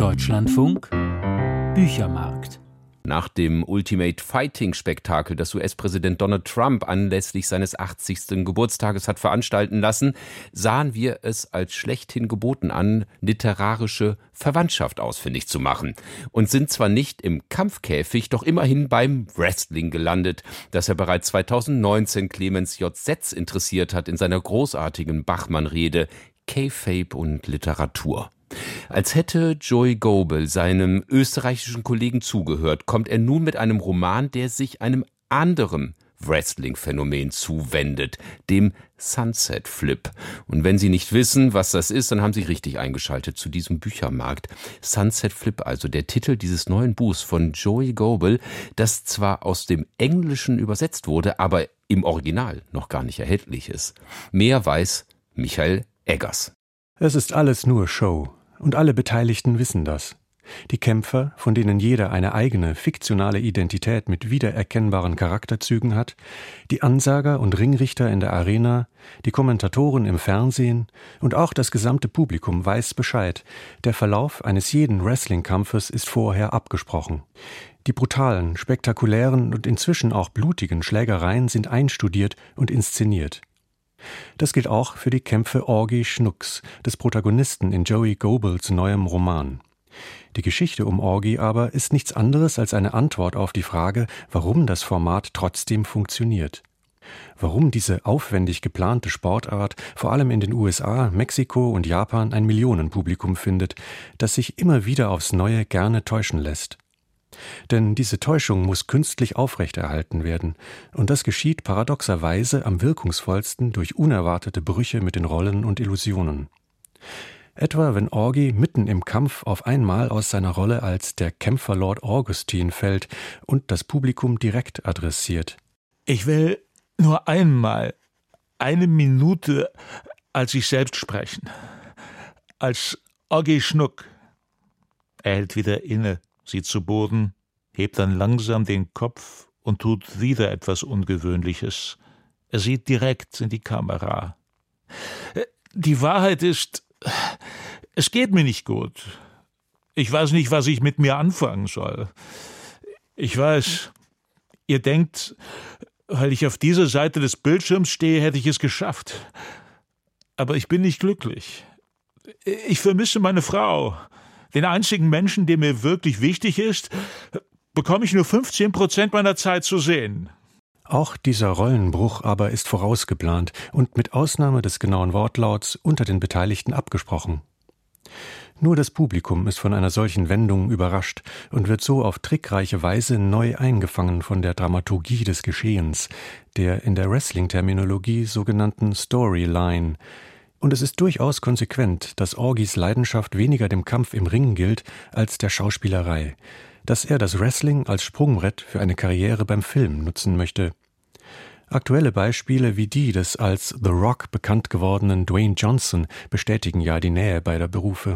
Deutschlandfunk Büchermarkt. Nach dem Ultimate-Fighting-Spektakel, das US-Präsident Donald Trump anlässlich seines 80. Geburtstages hat veranstalten lassen, sahen wir es als schlechthin geboten an, literarische Verwandtschaft ausfindig zu machen. Und sind zwar nicht im Kampfkäfig, doch immerhin beim Wrestling gelandet, das ja bereits 2019 Clemens J. Setz interessiert hat in seiner großartigen Bachmann-Rede Kayfabe und Literatur. Als hätte Joey Goebel seinem österreichischen Kollegen zugehört, kommt er nun mit einem Roman, der sich einem anderen Wrestling-Phänomen zuwendet, dem Sunset Flip. Und wenn Sie nicht wissen, was das ist, dann haben Sie richtig eingeschaltet zu diesem Büchermarkt. Sunset Flip, also der Titel dieses neuen Buchs von Joey Goebel, das zwar aus dem Englischen übersetzt wurde, aber im Original noch gar nicht erhältlich ist. Mehr weiß Michael Eggers. Es ist alles nur Show. Und alle Beteiligten wissen das. Die Kämpfer, von denen jeder eine eigene, fiktionale Identität mit wiedererkennbaren Charakterzügen hat, die Ansager und Ringrichter in der Arena, die Kommentatoren im Fernsehen und auch das gesamte Publikum weiß Bescheid. Der Verlauf eines jeden Wrestling-Kampfes ist vorher abgesprochen. Die brutalen, spektakulären und inzwischen auch blutigen Schlägereien sind einstudiert und inszeniert. Das gilt auch für die Kämpfe Augie Schnucks, des Protagonisten in Joey Goebels neuem Roman. Die Geschichte um Augie aber ist nichts anderes als eine Antwort auf die Frage, warum das Format trotzdem funktioniert. Warum diese aufwendig geplante Sportart vor allem in den USA, Mexiko und Japan ein Millionenpublikum findet, das sich immer wieder aufs Neue gerne täuschen lässt. Denn diese Täuschung muss künstlich aufrechterhalten werden, und das geschieht paradoxerweise am wirkungsvollsten durch unerwartete Brüche mit den Rollen und Illusionen. Etwa wenn Augie mitten im Kampf auf einmal aus seiner Rolle als der Kämpfer Lord Augustine fällt und das Publikum direkt adressiert. Ich will nur einmal, 1 Minute als ich selbst sprechen. Als Augie Schnuck. Er hält wieder inne, sieht zu Boden, hebt dann langsam den Kopf und tut wieder etwas Ungewöhnliches. Er sieht direkt in die Kamera. Die Wahrheit ist, es geht mir nicht gut. Ich weiß nicht, was ich mit mir anfangen soll. Ich weiß, ihr denkt, weil ich auf dieser Seite des Bildschirms stehe, hätte ich es geschafft. Aber ich bin nicht glücklich. Ich vermisse meine Frau. Den einzigen Menschen, der mir wirklich wichtig ist, bekomme ich nur 15% meiner Zeit zu sehen. Auch dieser Rollenbruch aber ist vorausgeplant und mit Ausnahme des genauen Wortlauts unter den Beteiligten abgesprochen. Nur das Publikum ist von einer solchen Wendung überrascht und wird so auf trickreiche Weise neu eingefangen von der Dramaturgie des Geschehens, der in der Wrestling-Terminologie sogenannten Storyline. Und es ist durchaus konsequent, dass Augies Leidenschaft weniger dem Kampf im Ring gilt als der Schauspielerei, dass er das Wrestling als Sprungbrett für eine Karriere beim Film nutzen möchte. Aktuelle Beispiele wie die des als The Rock bekannt gewordenen Dwayne Johnson bestätigen ja die Nähe beider Berufe.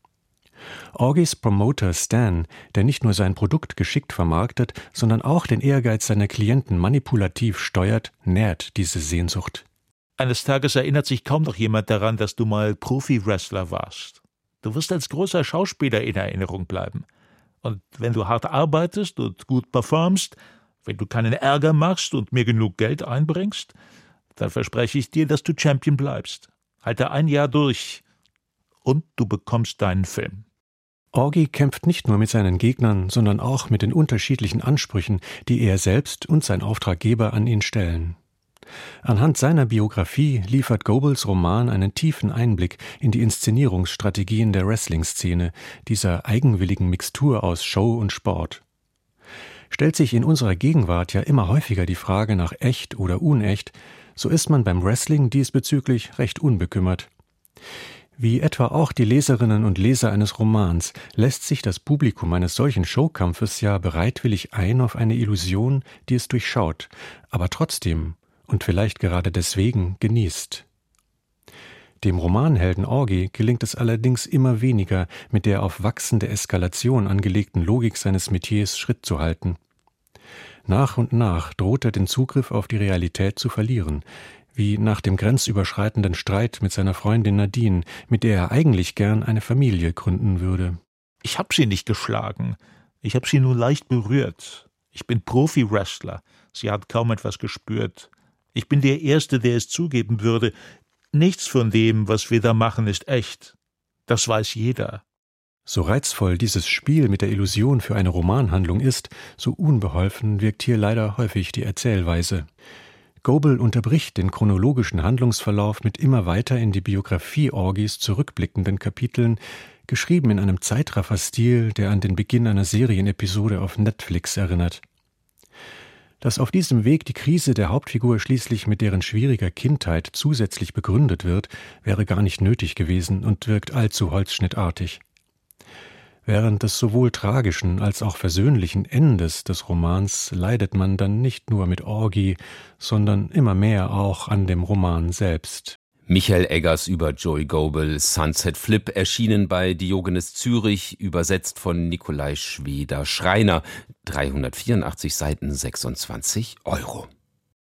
Augies Promoter Stan, der nicht nur sein Produkt geschickt vermarktet, sondern auch den Ehrgeiz seiner Klienten manipulativ steuert, nährt diese Sehnsucht. Eines Tages erinnert sich kaum noch jemand daran, dass du mal Profi-Wrestler warst. Du wirst als großer Schauspieler in Erinnerung bleiben. Und wenn du hart arbeitest und gut performst, wenn du keinen Ärger machst und mir genug Geld einbringst, dann verspreche ich dir, dass du Champion bleibst. Halte 1 Jahr durch und du bekommst deinen Film. Augie kämpft nicht nur mit seinen Gegnern, sondern auch mit den unterschiedlichen Ansprüchen, die er selbst und sein Auftraggeber an ihn stellen. Anhand seiner Biografie liefert Goebels Roman einen tiefen Einblick in die Inszenierungsstrategien der Wrestling-Szene, dieser eigenwilligen Mixtur aus Show und Sport. Stellt sich in unserer Gegenwart ja immer häufiger die Frage nach echt oder unecht, so ist man beim Wrestling diesbezüglich recht unbekümmert. Wie etwa auch die Leserinnen und Leser eines Romans lässt sich das Publikum eines solchen Showkampfes ja bereitwillig ein auf eine Illusion, die es durchschaut, aber trotzdem und vielleicht gerade deswegen genießt. Dem Romanhelden Augie gelingt es allerdings immer weniger, mit der auf wachsende Eskalation angelegten Logik seines Metiers Schritt zu halten. Nach und nach droht er den Zugriff auf die Realität zu verlieren, wie nach dem grenzüberschreitenden Streit mit seiner Freundin Nadine, mit der er eigentlich gern eine Familie gründen würde. Ich habe sie nicht geschlagen. Ich habe sie nur leicht berührt. Ich bin Profi-Wrestler. Sie hat kaum etwas gespürt. Ich bin der Erste, der es zugeben würde. Nichts von dem, was wir da machen, ist echt. Das weiß jeder. So reizvoll dieses Spiel mit der Illusion für eine Romanhandlung ist, so unbeholfen wirkt hier leider häufig die Erzählweise. Goebel unterbricht den chronologischen Handlungsverlauf mit immer weiter in die Biografie Orgys zurückblickenden Kapiteln, geschrieben in einem Zeitraffer-Stil, der an den Beginn einer Serienepisode auf Netflix erinnert. Dass auf diesem Weg die Krise der Hauptfigur schließlich mit deren schwieriger Kindheit zusätzlich begründet wird, wäre gar nicht nötig gewesen und wirkt allzu holzschnittartig. Während des sowohl tragischen als auch versöhnlichen Endes des Romans leidet man dann nicht nur mit Orgy, sondern immer mehr auch an dem Roman selbst. Michael Eggers über Joey Goebel, Sunset Flip, erschienen bei Diogenes Zürich, übersetzt von Nikolai Schweder-Schreiner, 384 Seiten, 26 €.